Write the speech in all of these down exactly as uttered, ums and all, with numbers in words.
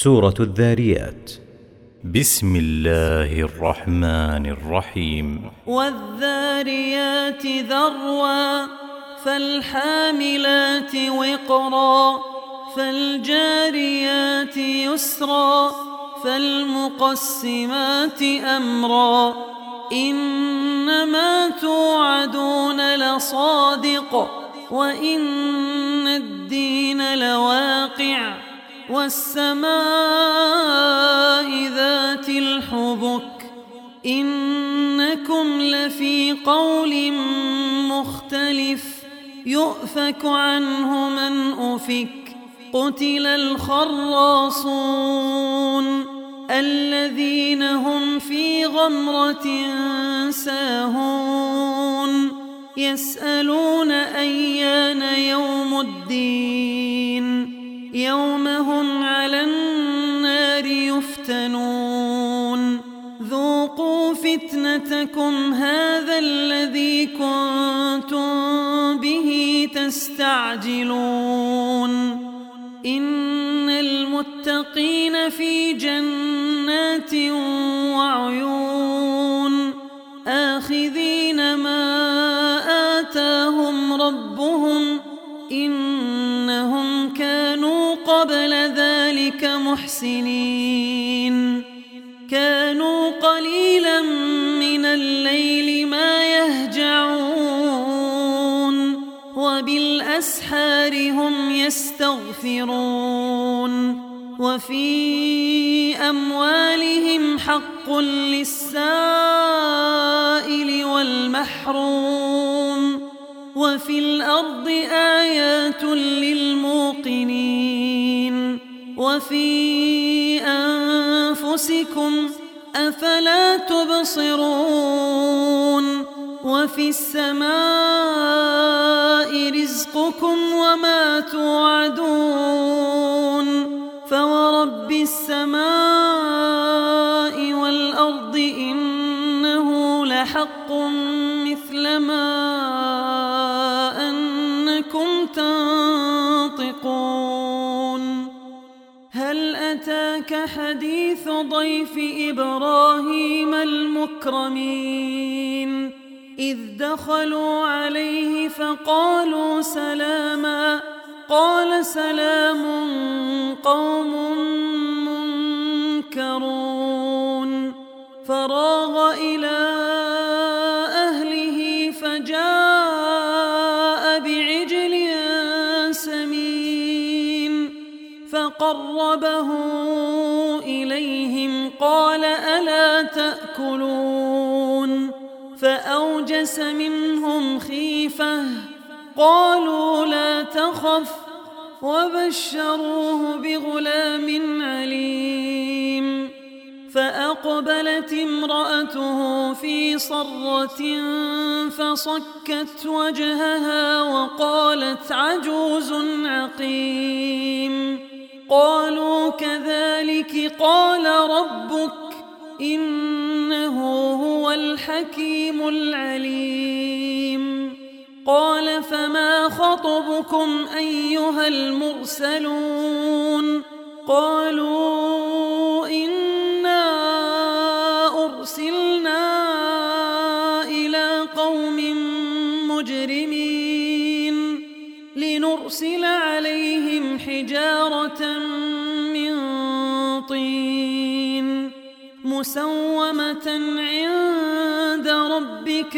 سورة الذاريات. بسم الله الرحمن الرحيم. والذاريات ذروا فالحاملات وقرا فالجاريات يسرا فالمقسمات أمرا إنما توعدون لصادق وإن الدين لواقع والسماء ذات الحبك إنكم لفي قول مختلف يؤفك عنه من أفك قتل الخراصون الذين هم في غمرة ساهون يسألون أيان يوم الدين يوم هم على النار يفتنون ذوقوا فتنتكم هذا الذي كنتم به تستعجلون إن المتقين في جنات وعيون آخذين ما آتاهم ربهم إنهم كانوا قبل ذلك محسنين كانوا قليلا من الليل ما يهجعون وبالأسحار هم يستغفرون وفي أموالهم حق للسائل والمحروم وفي الأرض آيات للموقنين وفي أنفسكم أفلا تبصرون وفي السماء رزقكم وما توعدون فورب السماء والأرض إنه لحق مثل ما أنكم تنطقون هل أتاك حديث ضيف إبراهيم المكرمين إذ دخلوا عليه فقالوا سلاما قال سلام قوم منكرون فراغ إلى أهله فجاء بعجل سمين فقربه إليهم قال ألا تأكلون فأوجس منهم خيفة قالوا لا تخف وبشروه بغلام عليم فأقبلت امرأته في صرة فصكت وجهها وقالت عجوز عقيم قالوا كذلك قال ربك إنه هو الحكيم العليم قال فما خطبكم أيها المرسلون قالوا إنا أرسلنا إلى قوم مجرمين لنرسل عليهم حجارة من طين مسومة عند ربك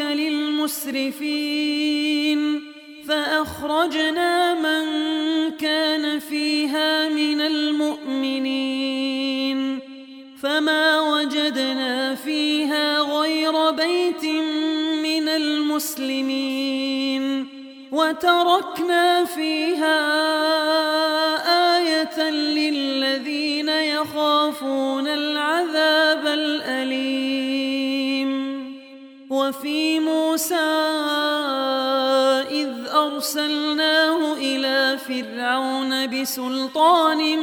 للمسرفين فأخرجنا من كان فيها من المؤمنين فما وجدنا فيها غير بيت من المسلمين وتركنا فيها آية للذين يخافون العذاب الأليم وفي موسى إذ أرسلناه إلى فرعون بسلطان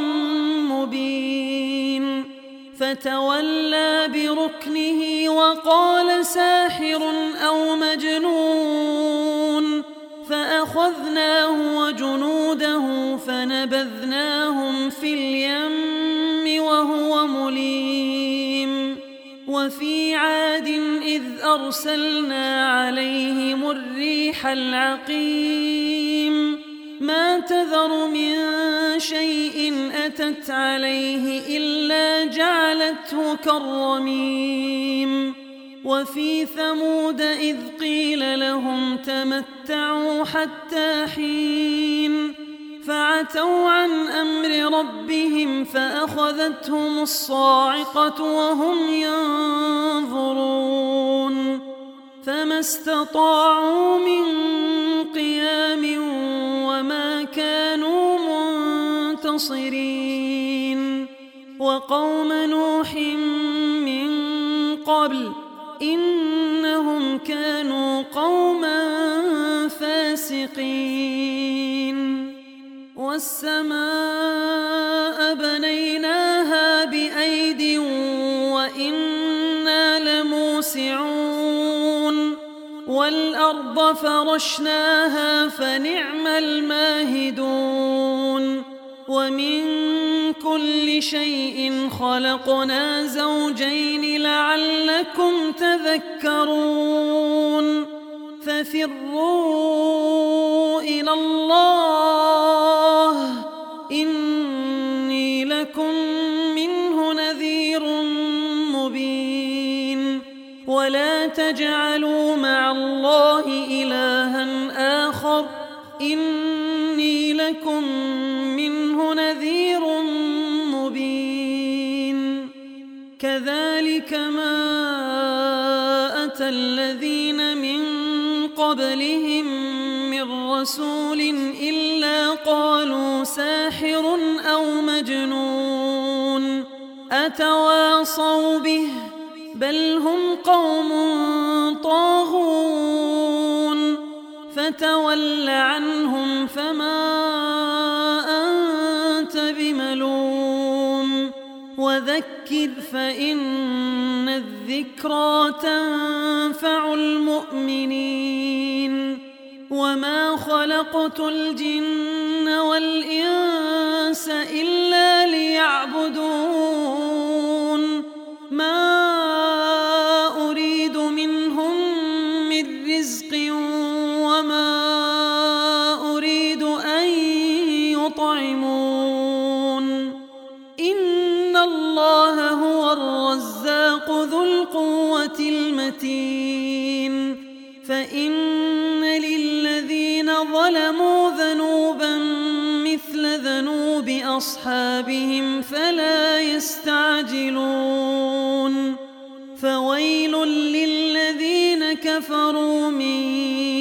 مبين فتولى بركنه وقال ساحر أو مجنون فأخذناه وجنوده فنبذناهم في اليم ومليم وفي عاد إذ أرسلنا عليهم الريح العقيم ما تذر من شيء أتت عليه إلا جعلته كالرميم وفي ثمود إذ قيل لهم تمتعوا حتى حين فعتوا عن أمر ربهم فأخذتهم الصاعقة وهم ينظرون فما استطاعوا من قيام وما كانوا منتصرين وقوم نوح من قبل إنهم كانوا قوما فاسقين والسماء بنيناها بأيد وإنا لموسعون والأرض فرشناها فنعم الماهدون ومن كل شيء خلقنا زوجين لعلكم تذكرون ففروا إلى الله إني لكم منه نذير مبين ولا تجعلوا مع الله إلها آخر إني لكم منه نذير مبين كذلك ما أتى الذين من قبلهم من رسول إلا قالوا ساحر أو مجنون أتواصوا به بل هم قوم طاغون فتول عنهم فما أنت بملوم وذكر فإن الذكرى تنفع المؤمنين وما خلقت الجن والإنس إلا ليعبدون ما أريد منهم من رزق وما أريد أن يطعمون إن الله هو الرزاق ذو القوة المتين فإن للذين ظلموا ذنوبا مثل ذنوب أصحابهم فلا يستعجلون فويل للذين كفروا من